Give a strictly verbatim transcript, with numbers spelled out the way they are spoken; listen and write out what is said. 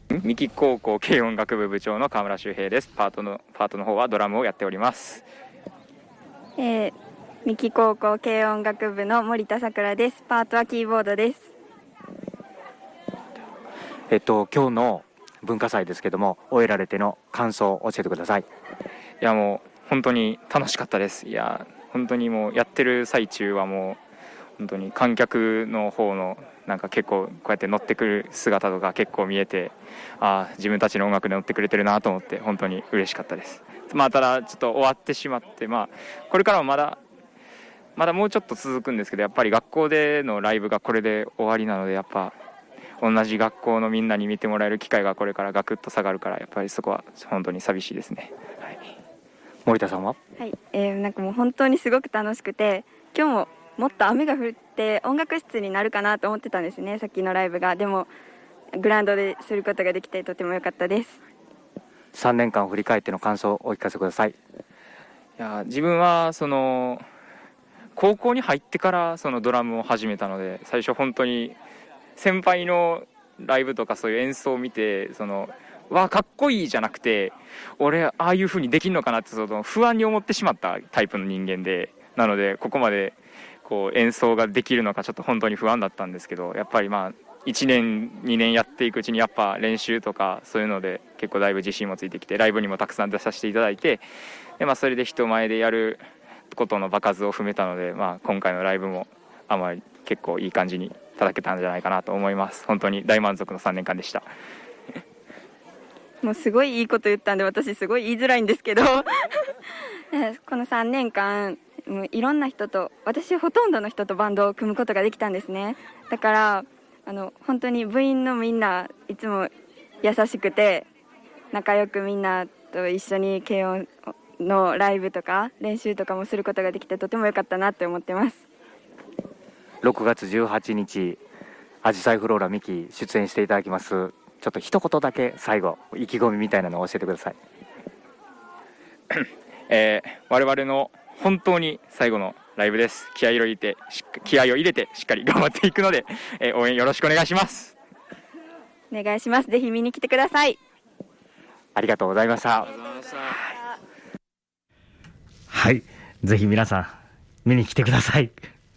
三木高校軽音楽部部長の川村修平です。パートのパートの方はドラムをやっております。 えー、三木高校軽音楽部の森田さくらです。パートはキーボードです。 えっと今日の文化祭ですけども、終えられての感想を教えてください。いやもう本当に楽しかったです。いや本当にもうやってる最中はもう本当に観客の方のなんか結構こうやって乗ってくる姿とか結構見えて、あ自分たちの音楽で乗ってくれてるなと思って本当に嬉しかったです。まあただちょっと終わってしまって、まあこれからもまだまだもうちょっと続くんですけど、やっぱり学校でのライブがこれで終わりなので、やっぱ同じ学校のみんなに見てもらえる機会がこれからガクッと下がるから、やっぱりそこは本当に寂しいですね。はい、 森田さんは？ はい、えー、なんかもう本当にすごく楽しくて、今日ももっと雨が降って音楽室になるかなと思ってたんですね、さっきのライブが。でもグラウンドですることができてとても良かったです。 さんねんかんを振り返っての感想をお聞かせください。いや自分はその高校に入ってからそのドラムを始めたので、最初本当に先輩のライブとかそういう演奏を見て、そのわあかっこいいじゃなくて、俺ああいう風にできるのかなってその不安に思ってしまったタイプの人間で、なのでここまでこう演奏ができるのかちょっと本当に不安だったんですけど、やっぱりまあいちねんにねんやっていくうちにやっぱ練習とかそういうので結構だいぶ自信もついてきて、ライブにもたくさん出させていただいて、で、まあ、それで人前でやることの場数を踏めたので、まあ、今回のライブもあまり結構いい感じに叩けたんじゃないかなと思います。本当に大満足のさんねんかんでした。 もうすごいいいこと言ったんで私すごい言いづらいんですけどこのさんねんかんもういろんな人と、私ほとんどの人とバンドを組むことができたんですね。だからあの本当に部員のみんないつも優しくて仲良く、みんなと一緒に軽音のライブとか練習とかもすることができてとても良かったなって思ってます。 ろくがつじゅうはちにちアジサイフローラミキ出演していただきます。ちょっと一言だけ最後意気込みみたいなのを教えてください。 えー、我々の本当に最後のライブです。気合を入れて気合を入れてしっかり頑張っていくので、えー、応援よろしくお願いします。 お願いします。ぜひ見に来てください。 ありがとうございました。はい、ぜひ皆さん見に来てください。